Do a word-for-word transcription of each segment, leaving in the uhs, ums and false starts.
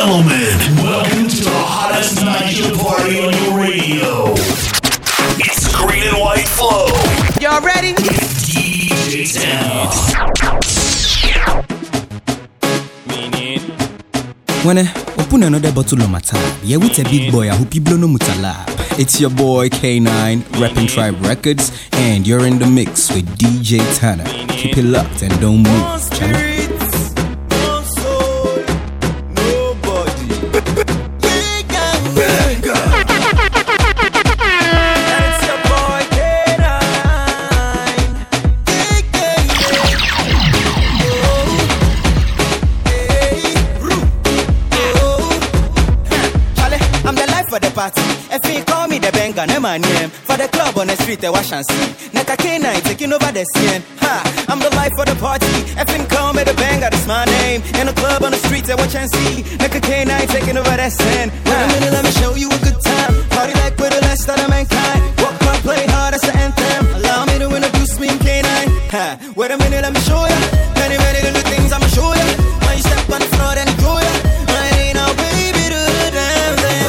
gentlemen, welcome to the hottest Nigel party on your radio. It's the Green and White Flow. Y'all ready? With D J Tanner. When I open another bottle of my tab, yeah, with a big boy, I hope you blow no mutalab. It's your boy K nine, Rapping Tribe Records, and you're in the mix with D J Tanner. Keep it locked and don't move. Channel. My name for the club on the street, I wash and see. Neka K nine taking over the scene. Ha, I'm the life of the party. Effing call me the banger, that's my name. In the club on the street, I watch and see. Neka K nine taking over the scene. Wait a minute, let me show you a good time. Party like we're the last of the mankind. Walk my play hard, that's the anthem. Allow me to introduce me in K nine. Ha, wait a minute, let me show ya. Many, many good things I'ma show ya. When you step on the floor, then enjoy ya. I ain't no baby to the damn thing.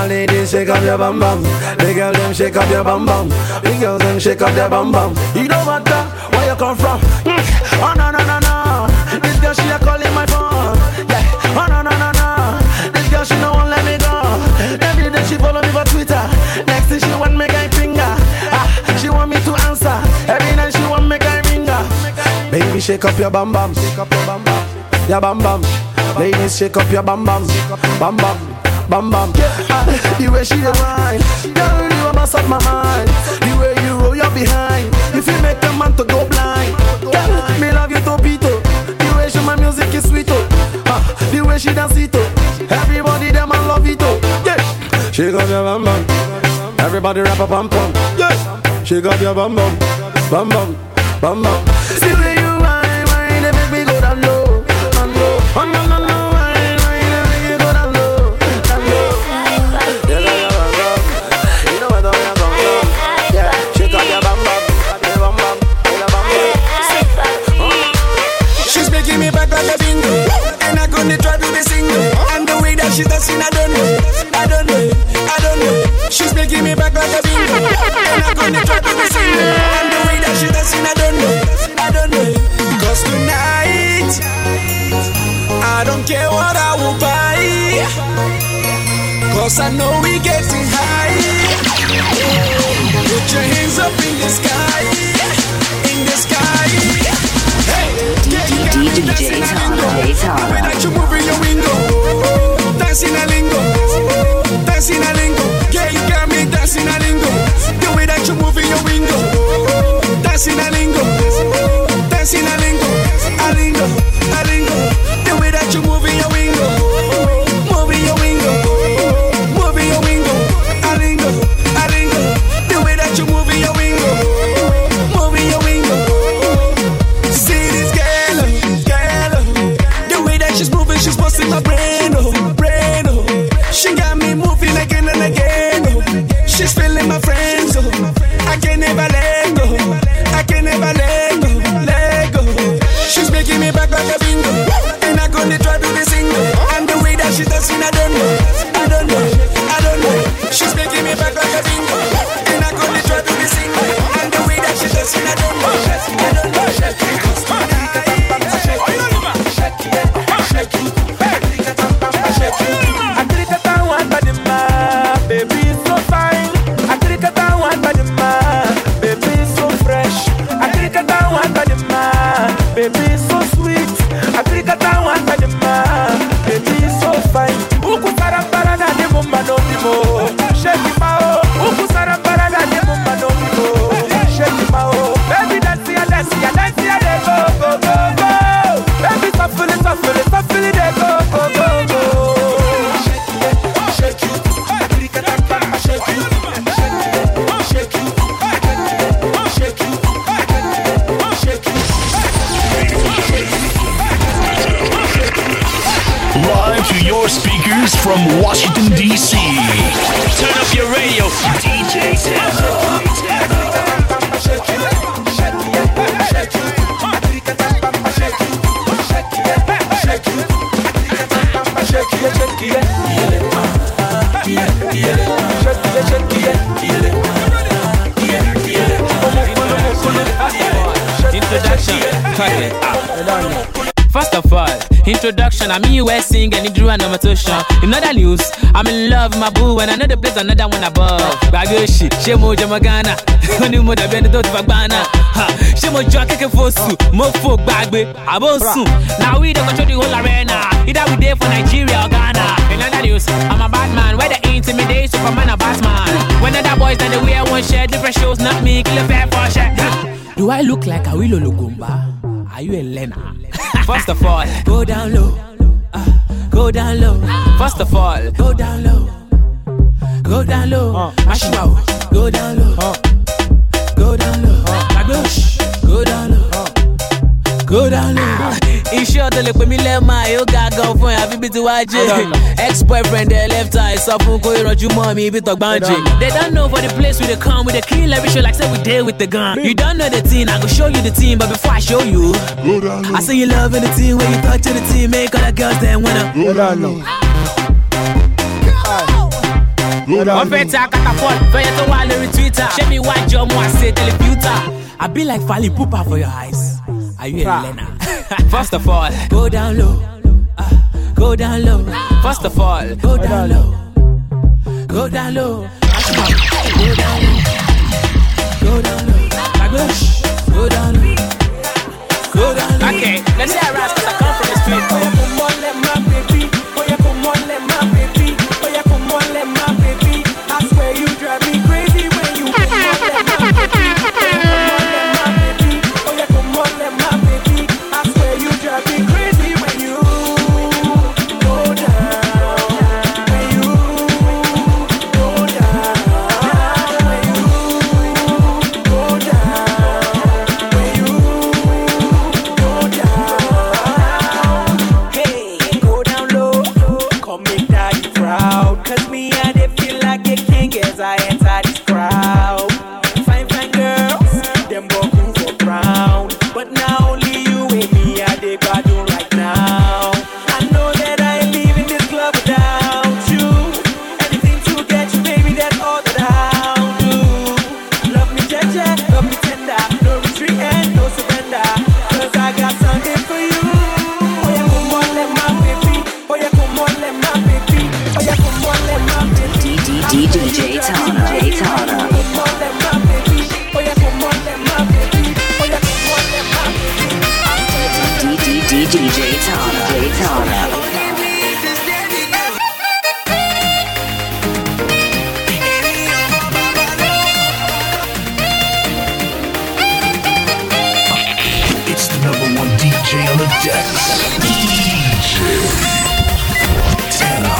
my ladies, shake up your bum bum. The girl them shake up your bum bum. The girls them shake up their bum bum. You don't matter where you come from. Mm. Oh no no no no. This girl she a calling my phone. Yeah. Oh no no no no. This girl she no won't let me go. Every day she follow me for Twitter. Next thing she want me guy finger. Ah, she want me to answer. Every night she want me guy ringer. Baby shake up your bum bum. Shake up your bum bum. Your bum bum. Ladies shake up your bum bum. Bum bum. Bam bam, yeah. The way she dey whine, girl, you a mess up my mind. The way you roll your behind, if you make a man to go blind. Girl, me love you topito. The way she my music is sweet oh. uh, The way she dance it oh. Everybody them man love it oh. Yeah. She got your bam bam. Everybody rap a bam bam. Yeah. She got your bam bam, bam bam, bam bam. See the way you whine, whine, they make me go down low, down low. Oh no no no. She's dancing, I don't know, I don't know, I don't know. She's making me back like a bingo, and I'm gonna try to be single. And the way that she's dancing, I don't know, I don't know. Cause tonight, I don't care what I will buy. Cause I know we getting high. Put your hands up in the sky, in the sky. Hey, D J Tana, the way that you move in your window. Dancing a lingo, dancing a lingo. Yeah, you got me dancing a lingo. The way that you move in your window. Dancing a lingo, dancing a lingo, a lingo, a lingo. The way that you move in your window. Move in your window, move in your window. A lingo, a lingo. The way that you move in your window. Move in your window. See this girl, girl. The way that she's moving, she's busting my brain, oh. She got me moving again and again, oh. She's feeling my friends, oh. I can never let go, I can never let go, let go. She's making me back like a bingo, and I'm gonna try to be single. And the way that she's dancing, I don't know, I don't know, I don't know. She's making me back like a bingo, and I'm gonna try to be single. And the way that she's dancing, I don't know, I don't know. Because tonight, shake it, shake it, shake it. Baby so fine, I think I don't want body man. Baby so fresh, I think I don't want body man. Baby so sweet, I think I don't want body man. Baby so fine. Uku sarambara na de mumba no dimo. Shake it mao. Uku sarambara na de mumba no dimo. Shake it mao. Baby dance ya dance ya dance ya de go go go go. Baby shuffle it shuffle it shuffle it de go go go go. Shake it, shake it. Live to your speakers from Washington, D C Turn up your radio. D J Tana. First of all, introduction, I'm U S sing and Drew and Amatosha. In other news, I'm in love with my boo and another place, another one above. Bagoshi, Shemo Jamagana, Honeymoon, the Benedot Bagana, Shemo Jockey Fosu, Mofo Bagbe, Abosu. Now we don't control the whole arena. Either we there for Nigeria or Ghana. In other news, I'm a bad man, where they intimidate Superman or Batman. When other boys that they wear one shirt, different shows, not me, kill a fair for shirt. Do I look like a Willow Lugumba? Are you a Lena? First of all, go down low, uh, go down low. First of all, go down low, go down low. Uh, Ashmao, go down low, uh, go down low. Uh, go down low, uh, go down low. In short, they look me let my yoga go for happy bit to watch it. Ex-boyfriend, they left eye, so from going on your mommy, bit of boundary. They don't know for the place where they come with the kill every show like say we deal with the gun. You don't know the team, I go show you the team, but before I show you, I say you love in the team when you talk to the team, make all the girls then wanna. Go down low. On fait ça, catapult, fais ton wall le retweeter. Chez me, white job, moi, c'est teleputer. I be like Fally Poupa for your eyes. Are you a Lena? First of all, go down low. Uh, go down low. First of all, go down low. Go down low. Go down low. Go down low. My gosh. Go down low. Go down low. Okay, let's say I rise because I come from the street. Oh, yeah, come on, let my baby. Oh, yeah, come on, let my baby. Oh, yeah, come on, let my baby. I swear you drive me crazy when you come on, let my baby. Oh, yeah, come on, let my baby. I swear you drive me crazy when you go down. When you go down. When you go down. When you go down. Hey, go down low. Come make daddy proud. Cause me and they feel like a king as I enter this crowd. Fine, fine girls, them go cool for brown. But now only you and me are they got you right now. I know that I ain't leaving this club without you. Anything to get you, baby, that's all that I'll do. Love me, Jeje, love me tender. No retreat and no surrender. Cause I got something for you. Oh yeah, come on, let my baby. Oh yeah, come on, let my baby. Oh yeah, come on, let my baby. D J Tana, Tana. Come on, let my baby. Oh yeah, come on, let my baby. Oh yeah, come on, let my baby. D J Tana, Tana. It's the number one D J on the deck. D J Tana.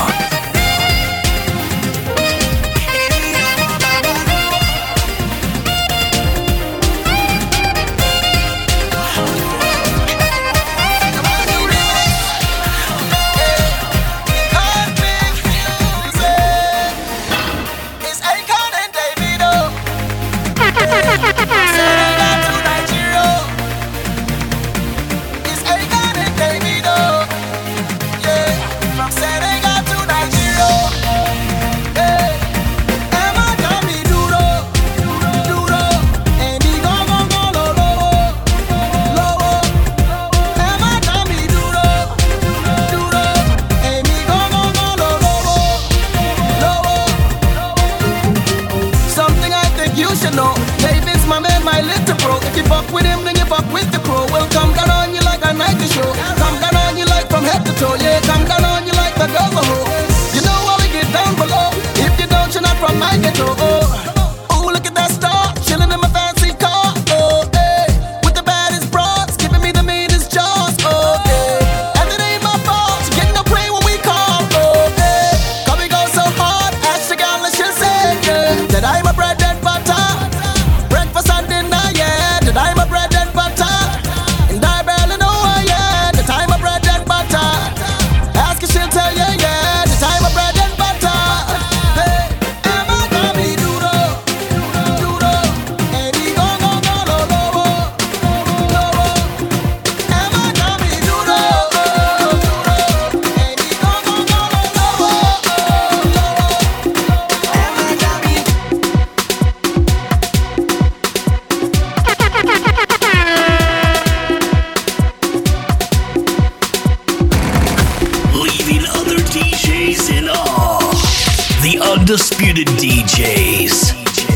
Undisputed D Js.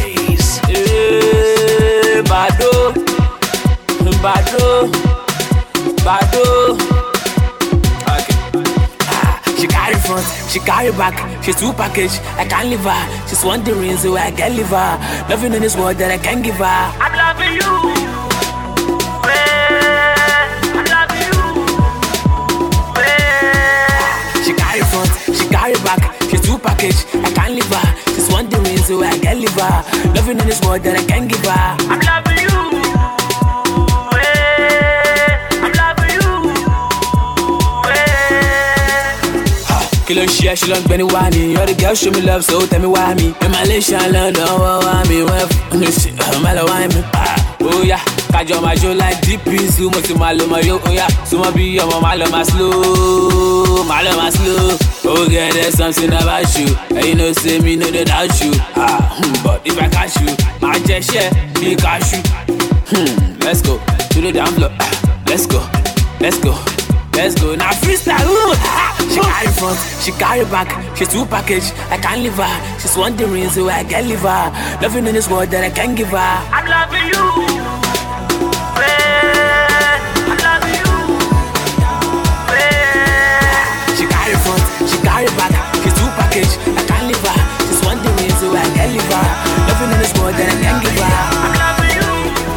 Eh, Bado, Bado, Bado. Okay. Ah, she carry front, she carry back. She's two package, I can't leave her. She's wondering so I can leave her. Loving in this world that I can't give her. I'm loving you. I'm loving you. She carry front, she carry back. She's two package, I can't leave her. She's wondering so I can leave her. Loving in this world that I can't give her. I'm loving you. I'm loving you. Kilo share, she long Benny Wani. You're the girl, show me love, so tell me why me. In Malaysia, London, why me? Well, shit, I'm all why me. Oh yeah. Kajo my show like D P, sumo to my loma yo, oh yeah. Sumo be your mama, loma slow, my loma slow. Oh girl, there's something about you, and you know say me no doubt you. Ah, hmm, but if I catch you, my just share, me catch you. Hmm, let's go to the down floor. Let's go, let's go, let's go. Now freestyle. Ooh, ah. She carry front, she carry back. She's two package, I can't leave her. She's wondering so I can leave her. Nothing in this world that I can give her. I'm loving you. I'm loving you. She carry front, she carry back. She's two package, I can't leave her. She's wondering so I can leave her. Nothing in this world that I can give her. I'm loving you.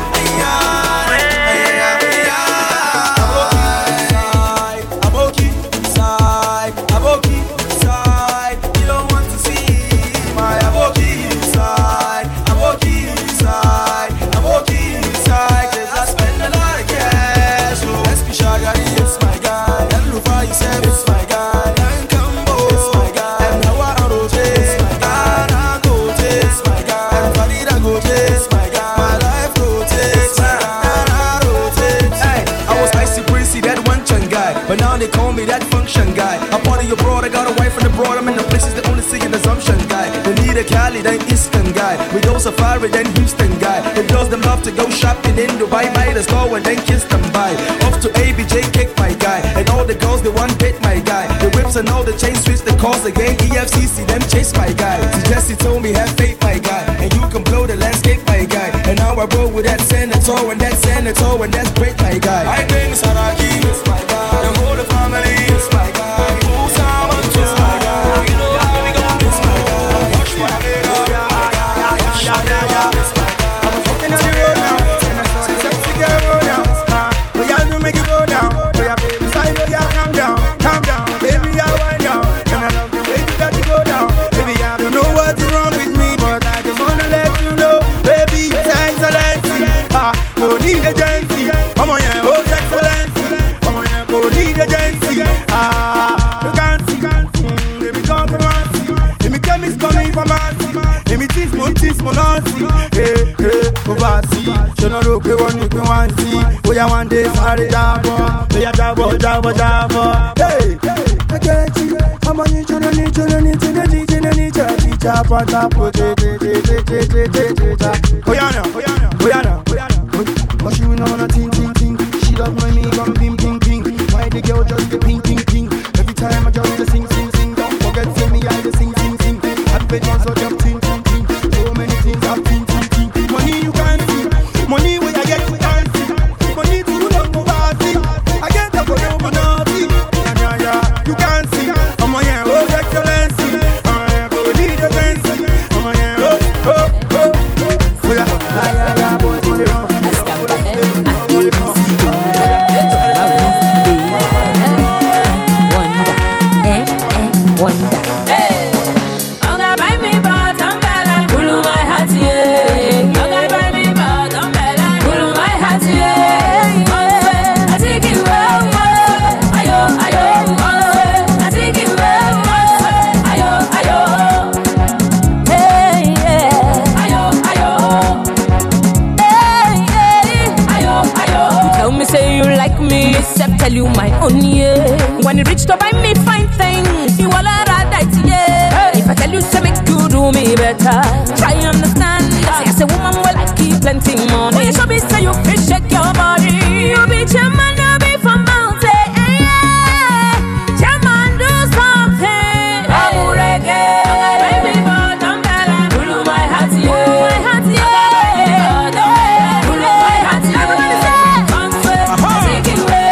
They call me that function guy. I'm part of your broad, I got a wife from the broad. I'm in the places they only see an assumption guy. They need a Cali, then Eastern guy. We go safari, then Houston guy. The girls them love to go shopping in Dubai, buy the store and then kiss them by. Off to A B J, kick my guy. And all the girls they want hit my guy. The whips and all the chain switch, the calls again. E F C C them chase my guy. So Jesse told me have faith my guy, and you can blow the landscape my guy. And now I roll with that senator and that senator and that's great my guy. I bring Saraki, it's my guy. The whole family, it's my guy. Who's someone to my guy? You know how we go, it's my guy. Watch what I did, oh yeah, yeah, yeah, yeah, yeah, it's my guy. I'm fucking on the road now, and I saw the sexy girl go down. But y'all do make it go down. But y'all baby side, but y'all calm down, calm down. Baby, y'all wind down, and I love the way you got to go down. Baby, I don't know what's wrong with me, but I just wanna let you know, baby, it's excellency. Ah, no need agency. Come on, yeah, oh excellency. Come on, yeah, go need agency. Ah, you can't see, mm, let me come from us. Let me come, it's coming from us. Let me teach, mon teach, mon auntie. Hey, hey, oversee. You know, look, we want you, we want to see. Oh, yeah, one day, sorry, jabo. Oh, yeah, jabo, jabo, jabo. Hey, I get you. I'm on you, you know, need, you know, need, you know, need, you know, need, you know, need, you know, oh, yeah, no, oh, yeah, no, oh, yeah, no, oh, yeah, no. But she will know, ting, ting, ting. She love my me, come ping, ping, ping. Why the girl just get ping, ping, ping. Every time I just sing, sing, sing. Don't forget, say me, I just sing, sing, sing. I've been also jump, ting, ting, ting. So many things, I've ting, ting, ting. Money you can't see. Money when I get you can't see. Money to you don't go party. I get up for you, but naughty. Yeah, yeah, yeah, you can't see. I'm on your own excellency. I'm on your own need agency. I'm on your own, oh, oh, oh. Oh, yeah, yeah, yeah, boys, money run. Tell you my own, yeah. When you reach to buy me fine things, you all are right, yeah. If I tell you to make you do me better, try understand. See, as a woman, well, I keep plenty money. When you show me, say you can shake your body. You be German, you be from mountain, yeah. German, do something. I'm reggae. Baby, but I'm better. Pull my heart, yeah. Pull my heart, yeah. Pull my heart, yeah. Everybody say, come swear, take it away.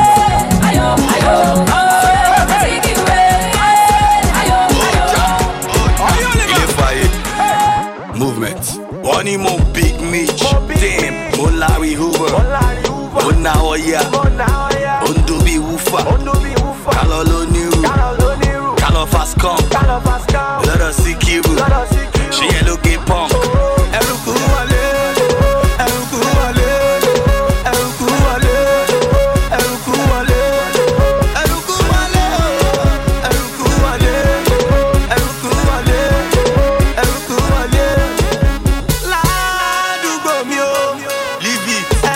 Money mo big Mitch, damn, mon Larry Hoover, mon Naoya, on Dobi Woofa, Kalo Loniru, Kalo Fascom, let us see Kibu, she ain't looking punk. Eruku wale, Eruku wale, Eruku wale, Eruku wale, Eruku wale, Eruku wale, Eruku wale, Eruku wale. La du bomio, Libby,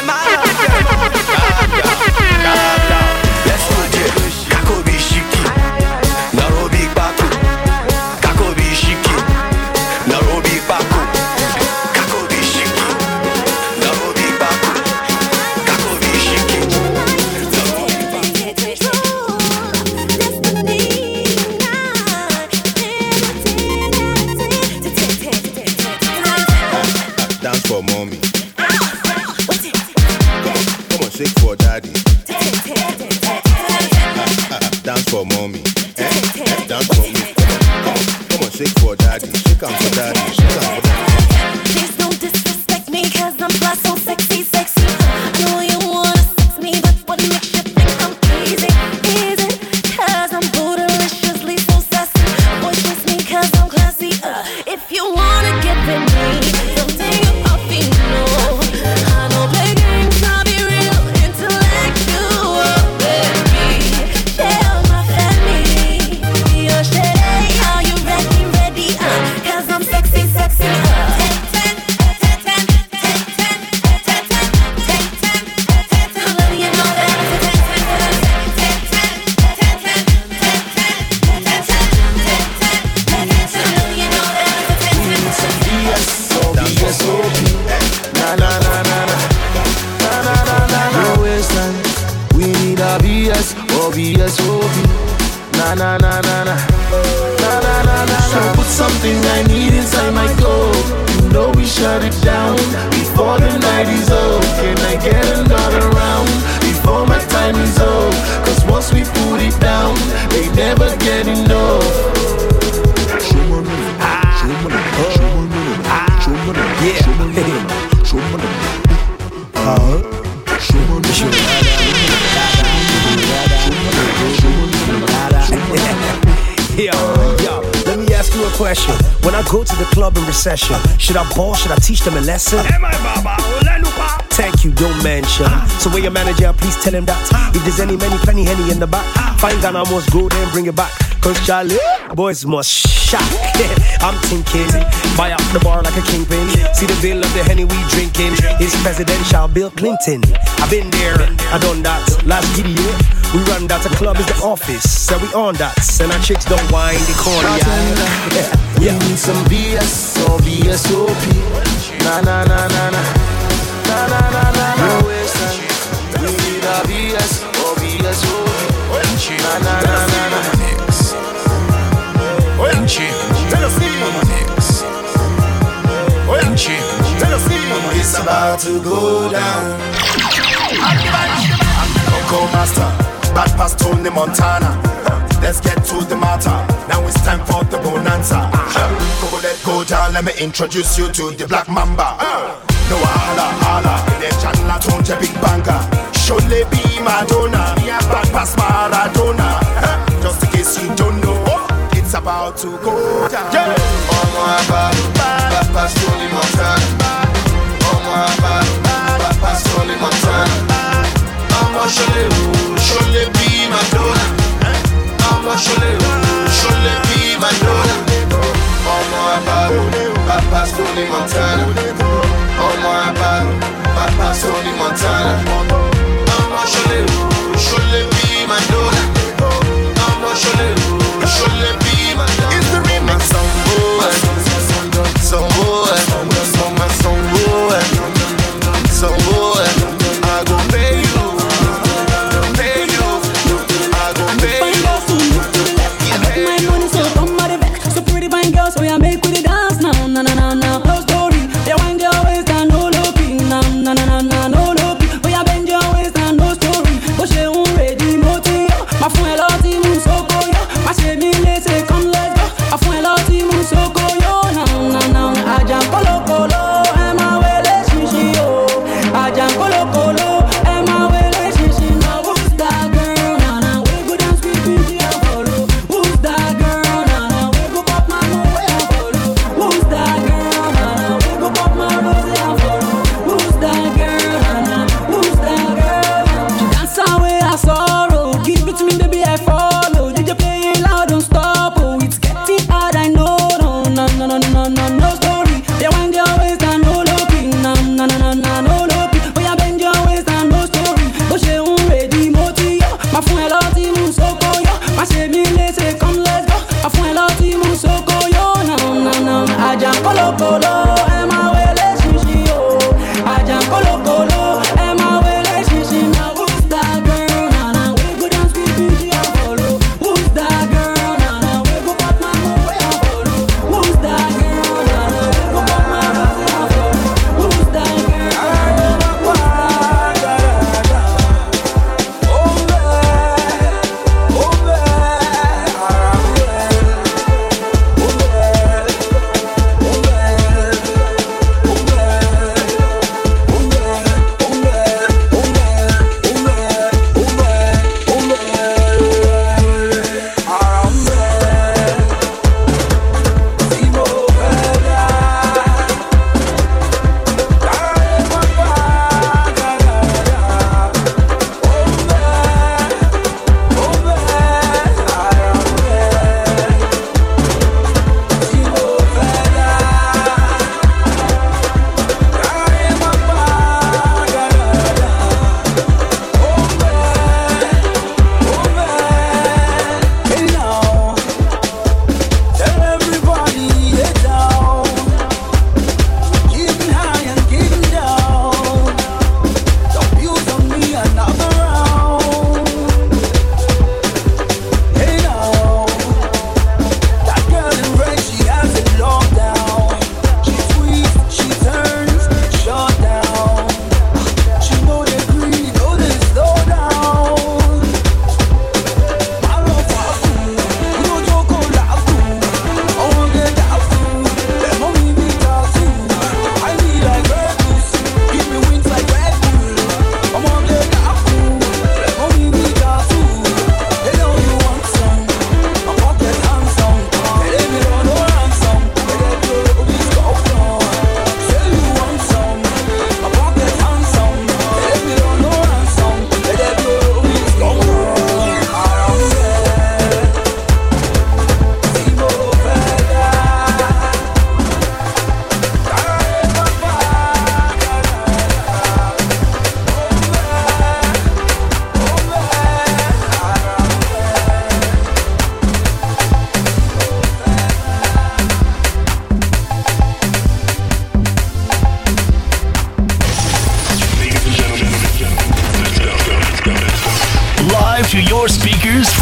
for mommy. Come on, come on, shake for daddy. Dance for mommy. Dance for me. Come on, come on, shake for daddy. Shake on for daddy. Shake on for daddy. Please don't disrespect me, cause I'm fly so sexy, sexy. I know you wanna sex me, but what makes you think I'm easy? Easy, cause I'm bootyliciously so sassy. Boy, kiss me cause I'm classy. Uh, if you wanna get with me, someday you'll be know. I don't play games, I'll be real intellectual, baby. Share my family, your shade. Are you ready, ready? Uh, cause I'm sexy, sexy. Uh. Na na na na na na na na na. No wasteland. We need a B S or B S O B. Na na na na na na na na na. So put something I need inside my goal. You know we shut it down before the night is over. Can I get another round before my time is over? Cause once we put it down, they never get enough. Yeah. Uh-huh. Yo, yo, let me ask you a question. When I go to the club in recession, should I ball, should I teach them a lesson? Thank you, don't mention. So when your manager, please tell him that if there's any, many, plenty henny in the back, find Ghana must go then bring it back. Cause Charlie, boys must shock. I'm thinking, buy up the bar like a kingpin. See the bill of the henny we drinking. It's presidential Bill Clinton. I've been there, I done that. Last video, we run that. The club is the office, so we on that. And our chicks don't whine, they corny. Yeah, yeah. We need some B S or B S O P. Na na na na na na na na na. No wasteland. We need a B S or B S O P. Na na na na na. It's about to go down. Uncle Master, bad past Tony Montana. Let's get to the matter. Now it's time for the bonanza. Go let go down. Let me introduce you to the Black Mamba. No hala hala, in a channel tone a big banger. Surely be Madonna, bad past Maradona. Just in case you don't know, it's about to go down. Yeah. Oh my bad, bad past Tony Montana. Oh my bad, bad past Tony Montana. I'ma surely, surely be Madonna. I'ma surely, surely be Madonna. Oh my bad, bad past Tony Montana. Oh my bad, bad past Tony Montana. I'ma surely, surely be Madonna. I'ma surely, surely be Madonna. It's the remix. Some boy, some boy, some boy, some boy. I go pay you, pay you. I go pay you. I make my money so come by the back. So pretty fine girls, so I make with the dance now, na na na na. No story, they wind your waist and no looking, na na na na na. No looking, but you bend your waist and no story. But she won't ready motive. My phone a lot of moves so go yo. My she me let's say come let's go. My phone a lot of moves so go yo. Na na na. I jam colo colo, and my way let's she yo. I jam colo colo, and my way let's she. Now who's that girl? Na na, we go dance with me and follow. Who's that girl? Na na, we go pop my nose and follow. Who's that girl? Na na, we go pop my nose and follow. Who's that girl? Na na, who's that girl? She dance away her sorrow. Give it to me, baby, I follow. D J play it loud, don't stop. Oh, it's getting hard, I know. No, no, no, no, no, no, no story. They wind your waist and no looking. Na na na na na, no looking. Oh, you bend your waist and no story. But she won't ready motive. My phone a lot of moves so go yo. My she me let's say come let's go. My phone a lot of moves so go yo. Na na na. I jam colo colo, and my way let's she yo. I jam colo colo, and my way let's she. Now who's that girl? Na na, we go dance with me and follow. Who's that girl? Na na, we go pop my nose and follow. Who's that girl? Na na, we go pop my nose and follow. Who's that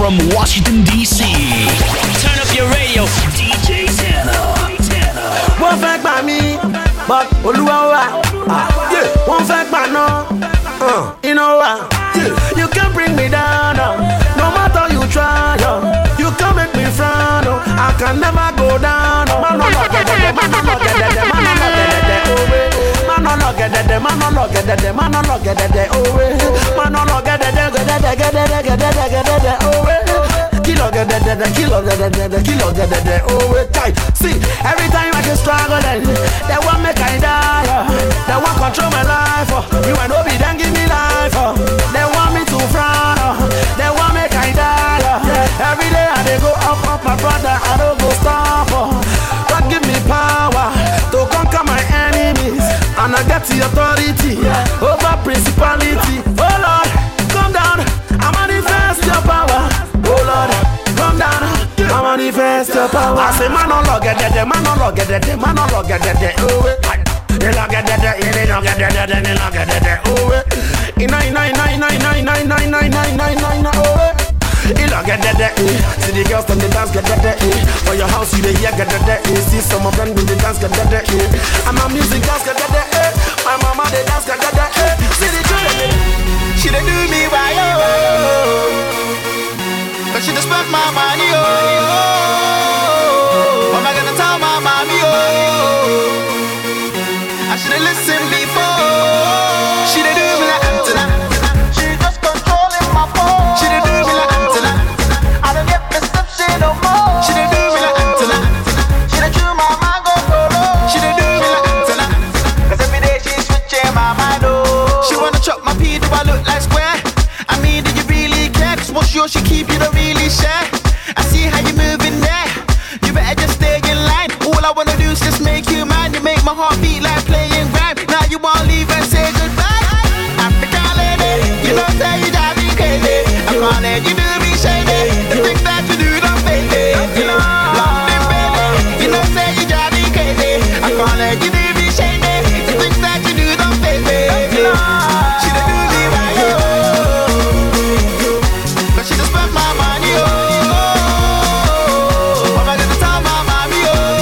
from Washington, D C. Turn up your radio, D J Tana. Won't fact by me, but Oluwa, ah, yeah. Won't fact by no, uh, you know what? Yeah. You can't bring me down, uh, no matter you try, uh, you can't make me frown, uh, I can never go down. Uh, man, no, no, get that, man, no, no, get that, man, no, no, get that, oh, man, no, no, get that, man, no, no, get that, man, no, no, get that, oh, man, no, no, get that, get that, get that, get that, get that, oh, kilo get that, that, kilo get that, that, kilo get that, that, oh, tight. See, every time I can struggle, then they want make I die. Uh. They want control my life. Uh. You and Obi then give me life. Uh. They want me to frown. Uh. They want make I die. Uh. Every day I they go up, up, my brother. I don't go stop. Uh. God give me power to conquer my enemies, and I get the authority over principality. Oh Lord, come down. I manifest your power. Oh Lord, come down, I manifest your power. I say, man, no log at that, man, no log at that, man, no log at that, oh, they log at that, they log at that, they log at that, oh, nine, nine, nine, nine, nine, nine, nine, nine, nine, nine, nine, oh, he log at that, see the girls from the dance get that, for your house you dey hear get that, see some of them do the dance get that, and my music dance get that, my mama they dance get that, see the children, she dey do me right, oh. But she just spent my money, oh. What am I gonna tell my mommy, oh? I should've listened before. She done do me like Antenna. She just controlling my phone. She done do me like Antenna. I don't get perception no more. She done do me like Antenna. She done chew my mind go solo. She done do me like Antenna. Cause every day she's switching my mind, oh. She wanna chop my pee, do I look like square? I mean, do you really care? Cause what's yours, she keep, you don't really share. I see how you moving there. You better just stay in line. All I wanna do is just make you mine. You make my heart beat like playing rhyme. Now you wanna leave and say goodbye. African lady, you know say you drive me crazy. I can't let you do me shady. The things that you do don't fade me. You know, London baby, you know say you drive me crazy. I can't let you do me shady. The things that you do don't fade me. You know, she done do me right, oh. But she just spent my money, oh. What am I gonna tell my mommy,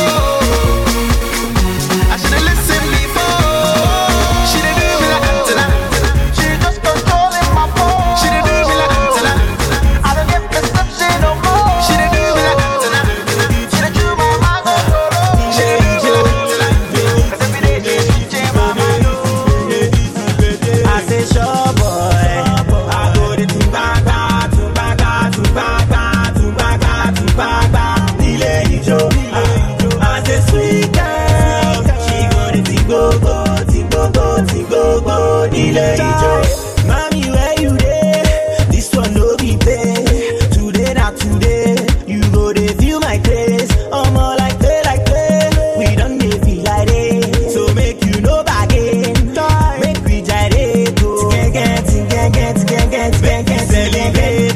oh? I should've listened before. She done do me like Antenna. She just controlling my phone. She done do me like Antenna. I don't get perception no more. She done do me like Antenna. She done chew my mind go solo. She done do me like Antenna. Cause every day she's switching my mind, oh. I say, sure boy, I go to Tumbaka, Tumbaka, Tumbaka, Tumbaka, Tumbaka, delay Joe. I say, sweet girl, she go to Tigogo, Tigogo, Tigogo, delay Joe. Mommy, where you there? This one no be pay. Today, not today. You go to view my place. I'm all like play, like play. We done dey feel like it. So make you know again. Make we gyrate. Get, get, get, get, get, get, get, celebrate.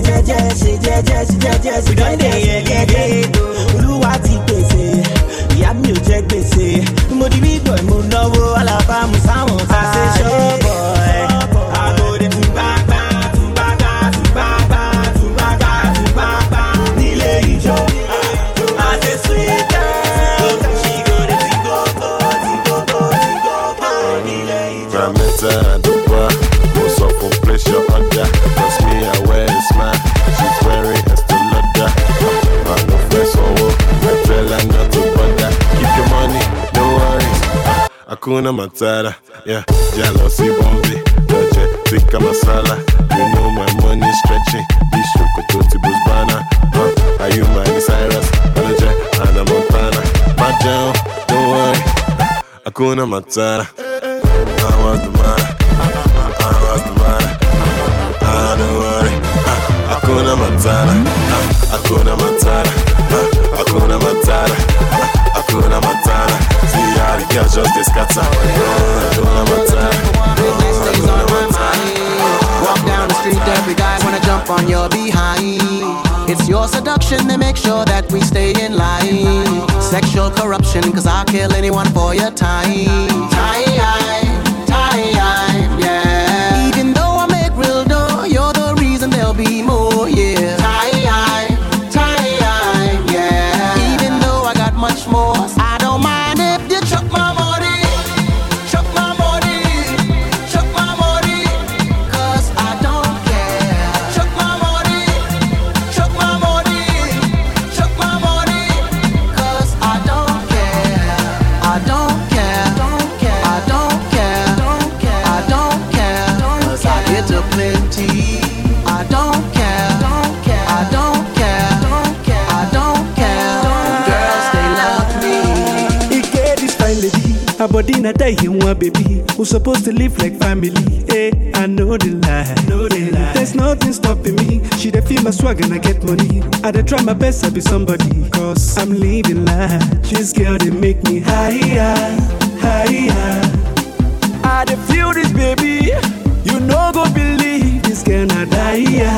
We done dey get it. Oluwa ti pèsè, ìyá mi ò jẹ gbèsè. Mo di big boy, mo náwó alábàámu sáwọn tá a ṣe sure boy. Àgòdè tùbàgbà, tùbàgbà, tùbàgbà, tùbàgbà, tùbàgbà, nílé ìjọ. I say sweet girl, she go dey Tigogo, Tigogo, Tigogo, nílé ìjọ. Rameta Aduba, most of them place your order. Cause me, I wear a smile. She's wearing a stiletto. I no face over. I tell her not to bother. Keep your money, no worries. Hakuna Matata, yeah. Jealousy Bombay, Doje, Tikka Masala. You know my money stretching. Bishop Kototi Busbana. Huh? Are you Miley Cyrus? Doje, Anna Montana. My down, don't worry. Hakuna Matata. I was the man. I was the man. I don't worry. Hakuna Matata. Hakuna Matata. Hakuna Matata. Hakuna Matata. See how the girls just they scatter. Hakuna Matata. Hakuna Matata. Walk down the street, every guy wanna jump on your behind. It's your seduction, they make sure that we stay in line. Sexual corruption, cause I'll kill anyone for your time. Time, time, yeah. Even though I make real dough, you're the reason there'll be more, yeah. Time, Her body na die in one baby. Who's supposed to live like family? Hey, I know the lie. Know the lie. There's nothing stopping me. She dey feel my swag and I get money. I dey try my best to be somebody. Cause I'm living life. This girl they make me higher, higher. I dey feel this baby. You no go believe this girl na die,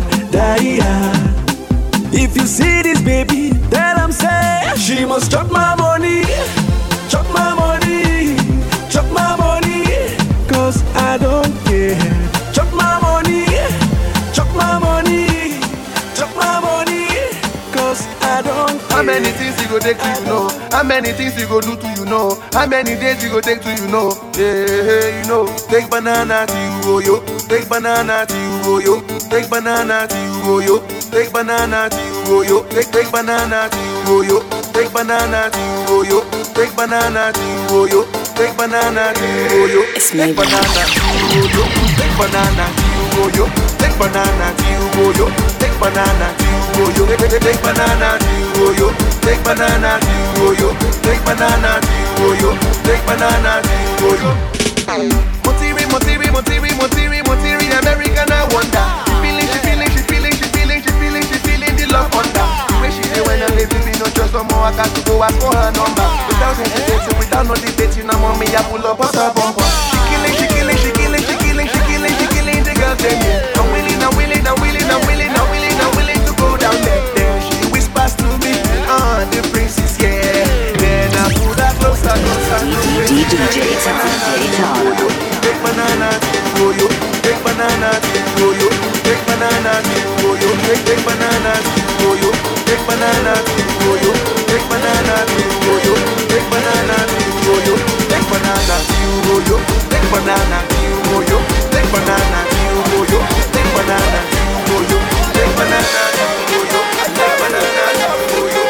die. If you see this baby, then I'm saying she must chop my money, chop my money, chop my money. Cause I don't care. Chop my money, chop my money, chop my money. Cause I don't care. How many things you go take to you know? How many things you go do to you know? How many days you go take to you know? Yeah, you know. Take banana to you go yo. Take banana to you go yo. Take banana to you go yo. Take banana to you go yo. Take take banana to you go yo. Take banana to you go yo. Take banana to you go yo. Take banana to you go yo. Take banana to you go yo. Take banana to you go yo. Take banana to you go yo. Take banana to you go yo. Take banana to you go yo. Take banana to you go yo. Take banana to you go yo. Take banana to you go yo. Motiri, Motiri, Motiri, Motiri, Motiri, American I wonder. She feeling, she feeling, she feeling, she feeling, she feeling, she feeling the love under. The way she say when I'm baby, no trust no more. I got to go ask for her number. Without hesitating, without no debating, I'm on me, I pull up on her bumper. She killing, she killing, she killing, she killing, she killing, she killing the girl them. I'm willing, I'm willing, I'm willing, I'm willing, I'm willing, I'm willing to go down there. Then she whispers to me, ah, the princess, yeah. Then I pull her closer, closer, closer. D J Tana. Take banana, go yo. Take banana, go yo. Take banana, go yo. Take take banana, go yo. Take banana, go yo. Take banana, go yo. Take banana, go yo. Take banana, go yo. Take banana, go yo. Take banana, go yo. Take banana, go yo. Take banana, go yo. Take banana, go yo.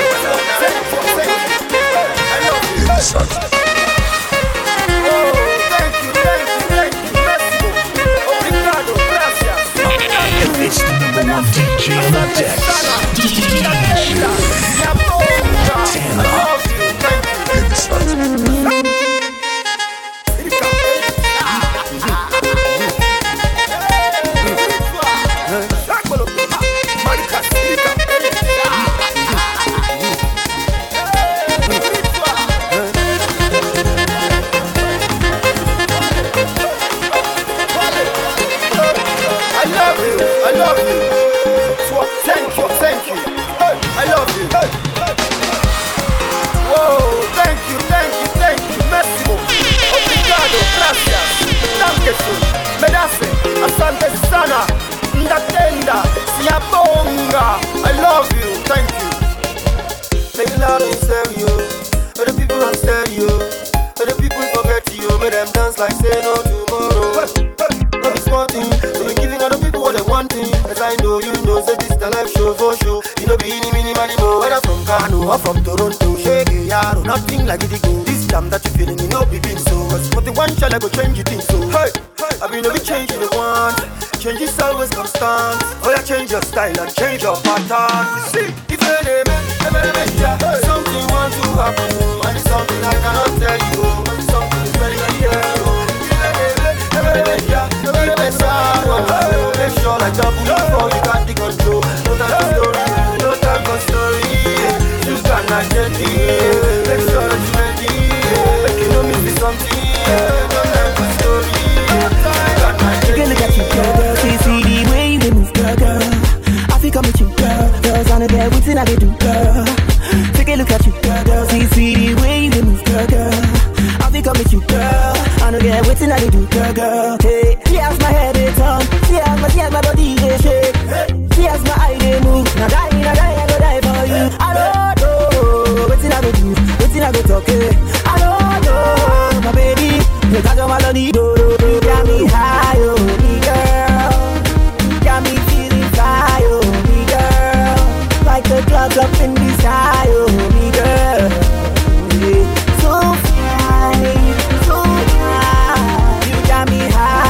Take banana. It's the number one D J on the deck. D J Asante sana, ndatenda, siyabonga. I love you, thank you. Play it loud in stereo, let the people on stereo, let the people forget you, make them dance like say no tomorrow. No be small thing, so we giving other people what they wanting. As I know you know, say this the life show for show. You know be any mini money more, whether from Kano or from Toronto. Shake it, yaro, nothing like it go. This time that you feeling, you know be being so. Cause what the one shall I go change you think so. Hey. I mean, every change you want, change is always constant. Oh, yeah, change your style and change your pattern. See, if you're a man, something wants to happen, and it's something I cannot tell you, and it's something is very clear. Make sure I double before you got the control. No time for story, no time for story. You cannot get it. Make sure that you're ready. Make you know me be something. No time for story. Take a look at you, girl. See, see the way you move, girl, girl. I feel come with you, girl. Girls on the bed, what's in I do, girl. Take a look at you, girl, girl. See, see the way you move, girl, girl. I feel come with you, girl. I don't get what's in I do, girl, girl. Hey, see as my head is on. See as my, see as my body they shake. See as my eye they move. Now die, now die, I go die for you. I don't know what's in I do, what's in I do talk. I don't know, my baby. You got your melody, do. You got me high, oh, me girl. Got me feeling fly, oh, me girl. Like the clouds up in the sky, oh, me girl. Yeah. So fly, so high. You got me high.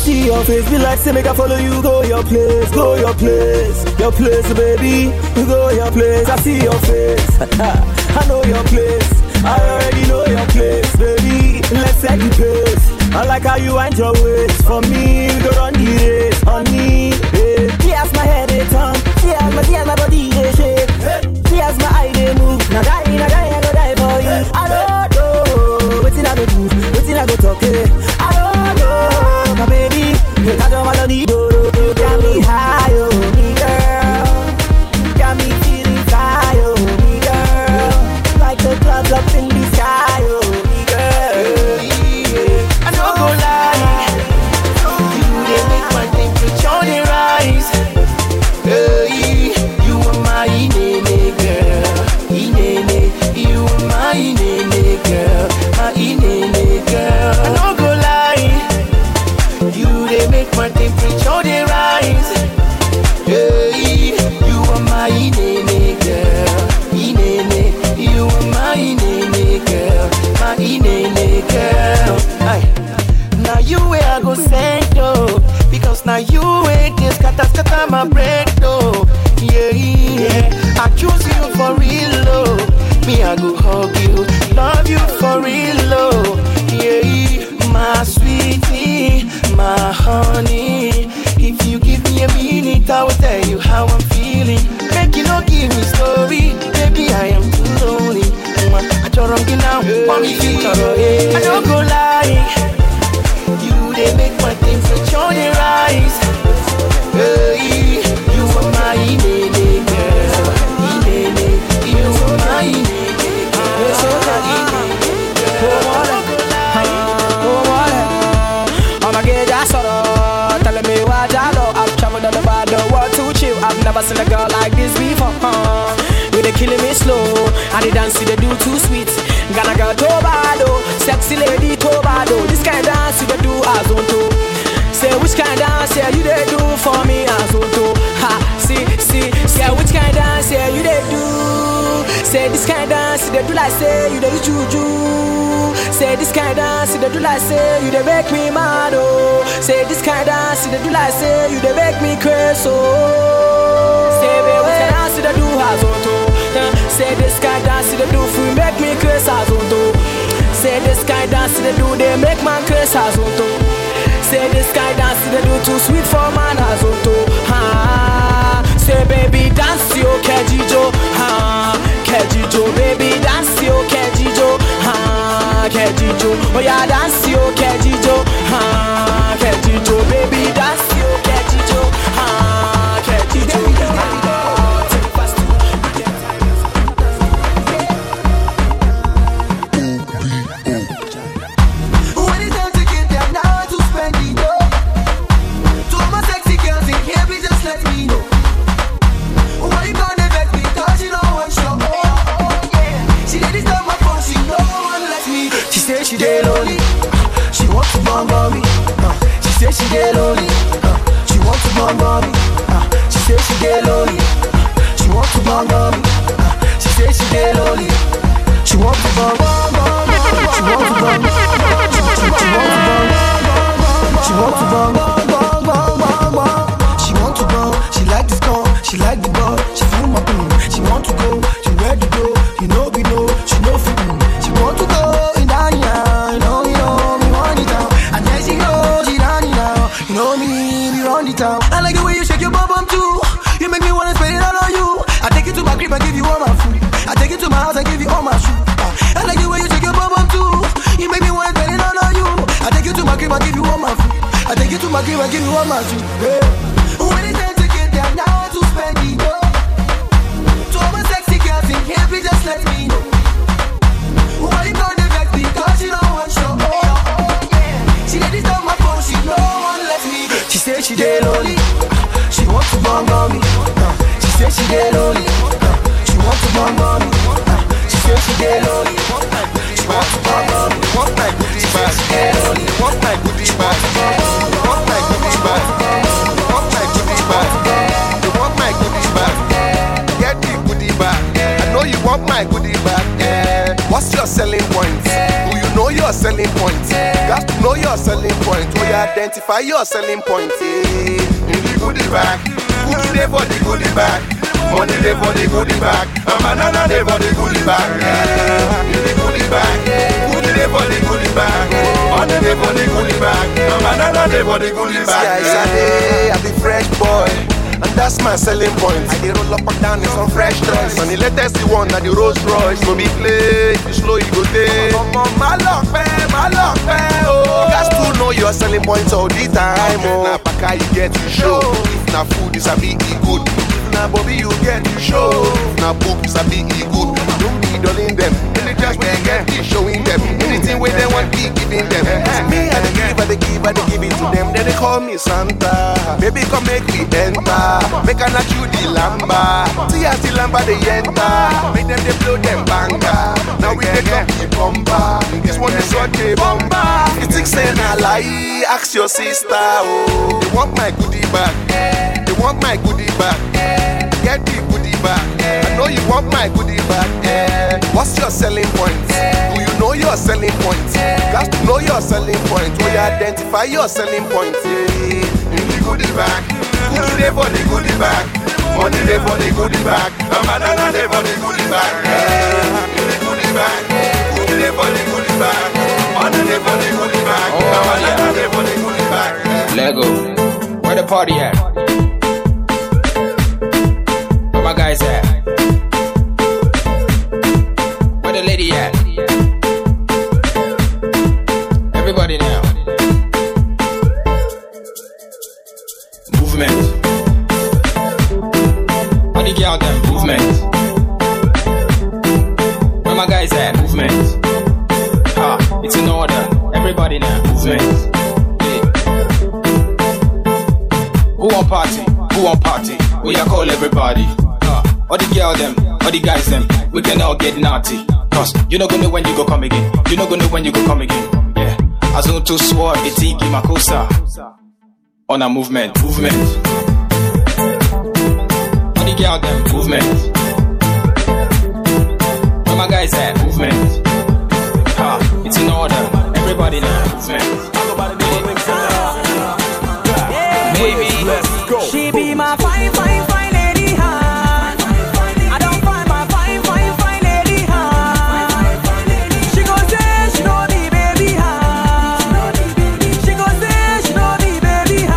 see your face, be like say make I follow you. Go your place, go your place, your place, baby. You go your place, I see your face. I know your place, I already know your place, baby. Let's set the pace. I like how you wind your waist. For me, we go run the race, honey. Hey. See as my head they turn, see as my, see as my body they shake, see as my eye they move. Now die, now die, I go die for you. I don't know, waiting I go do, waiting I go talk. Hey. I don't know, my baby, you got your money, you got me high, oh, me girl, got me feeling high, oh, me girl, like the clouds up in the sky, oh, me girl. I don't go lie, you they make my temperature they rise. Hey, you are my inene girl, inene, you are my inene girl, my inene girl. I don't go lie, you they make my temperature they rise. Hey, you are my inene girl, inene, you are my inene girl, my inene girl. Aye. Now you where I go send though, because now you ain't this scatter scatter my brain though. Yeah, yeah, I choose you for real though. Me I go hug you, love you for real though. Yeah, my sweetie, my honey. If you give me a minute, I will tell you how I'm feeling. Make you not give me story, baby I am too lonely. I don't get now, mommy feature. I don't go lie. You they make my temperature they rise. Hey, you are my inene girl, inene, you are my inene girl, oh my God, I saw telling me what I know. I've traveled all over the world to chill. I've never seen a girl like this before. Uh, you they killing me slow, and the dance they do too sweet. Gonna girl Tobado, sexy lady Tobado. This kind of dance you they do as on to. Say which kind of dance yeah you they do for me as on to. Ha, see, see, say which kind of dance yeah you they do. Say this kind of dance they do like say you they juju. Say this kind of dance they do like say you they make me mad oh. Say this kind of dance they do like say you they make me crazy oh. Say baby which kind of dance they do as on to. Say this kind of dance they do for make me crazy as on to. Say this kind of dance they do they make man crazy as on to. Say this kind of dance they do too sweet for man as on to. Ha. Say baby dance yo kejijo. Ha. Kejijo baby dance yo kejijo. Ha. Kejijo. Oh yeah dance yo kejijo. Ha. Kejijo baby dance yo kejijo. Ha. Kejijo. She get lonely, she wants to bum bum me. Uh, she say she get lonely, uh, she wants to bum bum me. Uh, she say she get lonely, uh, she wants to bum bum me. Uh, she say she get lonely, she wants to bum bum bum. She wants to bum, she wants to bum, she wants to bum bum bum bum bum. She want to bum, she like the song, she like the ball, she feel my boom. She want to go, she ready to go. You know we know, she know fit. She want to go. You know me, we run the town. I like the way you shake your bum bum too. You make me wanna spend it all on you. I take you to my crib and give you all my food. I take you to my house and give you all my shoes. I like the way you shake your bum bum too. You make me wanna spend it all on you. I take you to my crib and give you all my food. I take you to my crib and give you all my shoes. Hey. When it's time to get down, now to spend it. To all my sexy girls in here, please just let me know. Why you gonna vex me? Cause you don't want show. Oh, oh, yeah. She let this on my phone, she know. She say she get lonely, she wants to bum bum me. Uh, she say she get lonely, uh, she wants to bum bum me. Uh, she say she get lonely, she wants to bum bum me. One night goodie bag, she get lonely. One night goodie bag, one night goodie bag, one night goodie bag. You want my goodie bag? Get the goodie bag. I know you want my goodie bag. What's your selling points? Do you know your your selling point. Got to know your selling point. We identify your selling point. In the goodie bag, cookie day for the goodie bag, money day for the goodie bag, a banana day for the goodie bag. In the goodie bag, cookie day for the goodie bag, money day for the goodie bag, a banana day for the goodie bag. Guys, I day, I be fresh boy. And that's my selling point. I dey roll up and down in some fresh toys. And the latest one na the Rolls Royce. No be play, if you slow you go take. My luck, man, my luck, man. Oh, you guys to know your selling points all the time. Oh, na baka you get to show. If na food, it's a be e good. If na Bobby, you get to show. If na book, it's a be e good. Don't be dulling them. Any just they get be showing them. Anything where they want, be giving them. Me, I dey give, I dey give, I dey give it to them. Then they call me Santa. Baby, come make me enter. Make a not you the lamba. See as the lamba they enter. Make them they blow them banga. Now we take up the bomba. This one is what they bomba. You think say na lie? Ask your sister. Oh, they want my goodie bag. They want my goodie bag. Get the goodie bag. I know you want my goodie bag. What's your selling point? Do you know your selling point? Got to know your selling point. We identify your selling point. In the goodie bag. Goodie day for the goodie bag, money day for the goodie bag, a banana day for the goodie bag. In the goodie bag, goodie day for the goodie bag, money day for the goodie bag, a banana day for the goodie bag. Lego, where the party at? Where my guys at? Where the lady at? Everybody now. Movement. All the girl them movement. Where my guys at? Movement. Ah, it's in order. Everybody now. Movement. Yeah. Who want party? Who want party? We are call everybody. Ah, all the girl them, all the guys them. We can all get naughty. Cause you not gonna know when you go come again. You not gonna know when you go come again. Yeah. Azuntu sword, itiki makosa. On a movement, movement. All the girl them, movement. Where my guys at? Movement. Ah, it's in order. Everybody now, movement. Baby, let's go. She be my fine, fine, fine lady, huh? I don't find my fine, fine, fine lady, huh? She gon' say she know me, baby, huh? She gon' say she know me, baby,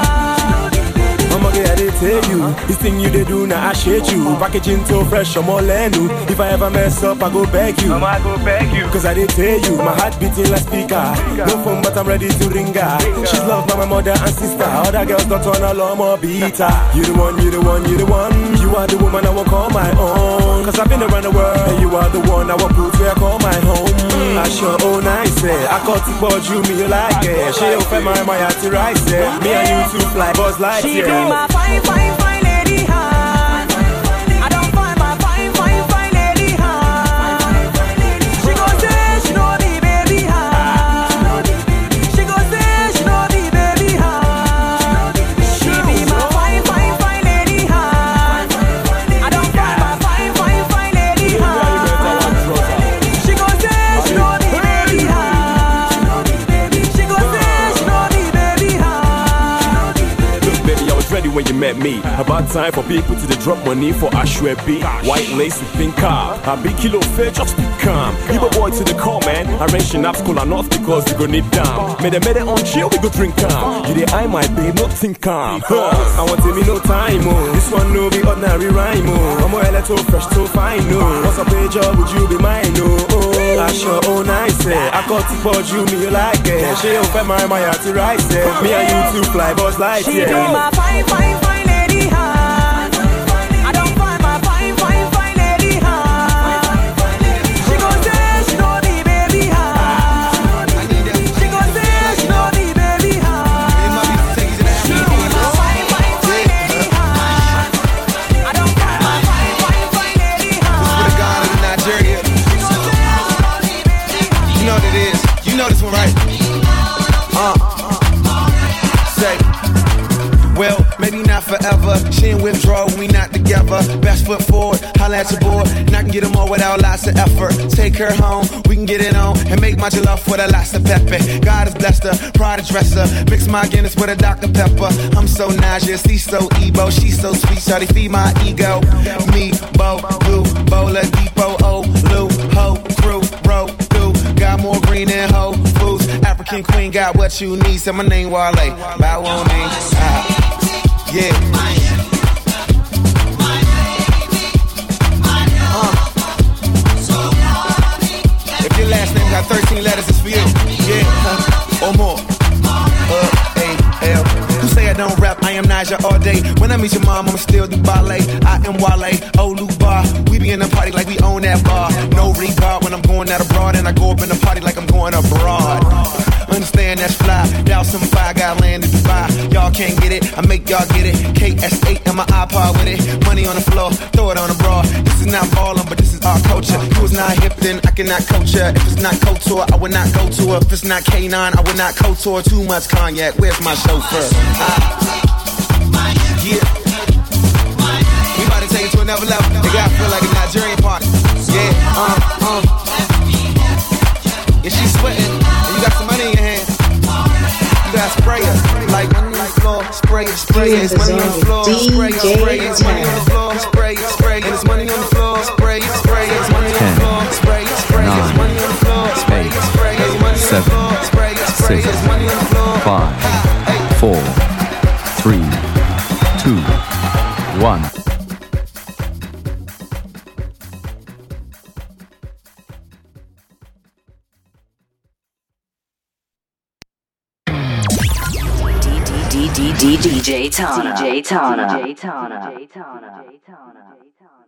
huh? I'ma get it, tell you. This thing you they do, now I shade you. Packaging too fresh, I'm all new. If I ever mess up, I go beg you. I'ma go beg you. Cause I did tell you, my heart beating like speaker. No phone, but I'm ready to ring her. She's loved by my mother and sister. Other girls don't turn a lot more beater. You the one, you the one, you the one. You are the woman I won't call my own. Cause I've been around the world, and you are the one I will put where I call my home. I sure own I say, I caught to board you, me you like it. She open my my heart to rise it. Me and you two fly, buzz like She be my fine, fine, fine lady, huh? I don't find my fine, fine, fine lady, huh? She gon' say she know me, baby, huh? She gon' say she know me, baby, huh? She be my fine, fine, fine lady, huh? I don't find my fine, fine, fine lady, huh? She gon' say she know me, baby, huh? She gon' say she know me, baby, huh? Look, baby, I was ready when you met me. About time for people to the drop money for Ashwebi. White lace with pink car. A big kilo fair, just be calm. Give a boy to the call, man. Arrange your naps, cool enough because you go need down. Made a made it on chill, we go drink calm. You the eye, my babe, not think calm. Huh. I want to me no time, oh. This one no be ordinary rhyme, oh. I'm a little fresh, so fine, oh. What's a page up, would you be mine, oh? oh. I sure own I say. I got to board you, me you like it. She open my my heart to rise it. Me and you two fly, buzz like She yeah. be my fine, fine, fine lady, huh? I don't find my fine, fine, fine lady, huh? She gon' say she know me, baby, huh? She gon' say she know me, baby, huh? She be my fine, fine, fine lady, huh? I don't find my fine, fine, fine lady, huh? This for the God of Nigeria. You know what it is. You know this one, right? Uh. Say. Well, maybe not forever. She ain't withdraw when we not together. Best foot forward, holla at your boy, and I can get them all without lots of effort. Take her home, we can get it on, and make my jollof with a lots of pepper. God has blessed her, Prada dresser. Mix my Guinness with a Doctor Pepper. I'm so nauseous, he's so Ebo, she's so sweet, shawty feed my ego. Me, Bo, Boo, Bola, Depot, O, Lou, Ho, Crew, Ro, Do. Got more green than Whole Foods. African queen got what you need. Say my name Wale, bow on me. Ah, yeah. Uh. If your last name got thirteen letters, it's for you. Yeah, uh, or more. Uh, A, L. Who say I don't rap? I am Naja all day. When I meet your mom, I'ma still do ballet. I am Wale, Olu Bar. We be in the party like we own that bar. No regard when I'm going out abroad, and I go up in the party like I'm going abroad. Understand that's fly. Down some fire, got land in Dubai. Y'all can't get it, I make y'all get it. K S eight and my iPod with it. Money on the floor, throw it on the broad. This is not ballin', but this is our culture. If it was not hip, then I cannot coach her. If it's not couture, I would not go to her. If it's not K nine, I would not couture. Too much cognac, where's my chauffeur? Ah. Yeah. We about to take it to another level. They gotta feel like a Nigerian party. Yeah, uh, uh. Yeah, she's sweating, and you got some money in your hand. You got spray it, like money on the floor, spray it, spray it. It's money on the floor, spray it, spray it. It's money on the floor, spray it, spray it. It's money on the floor, spray it, spray it. It's money on the floor, spray it, spray it. It's money on the floor, spray it, spray it. It's money on the floor, spray it, spray it. It's money on the floor. Five, four, three, two, one. D J Tana. D J Tana. D J Tana.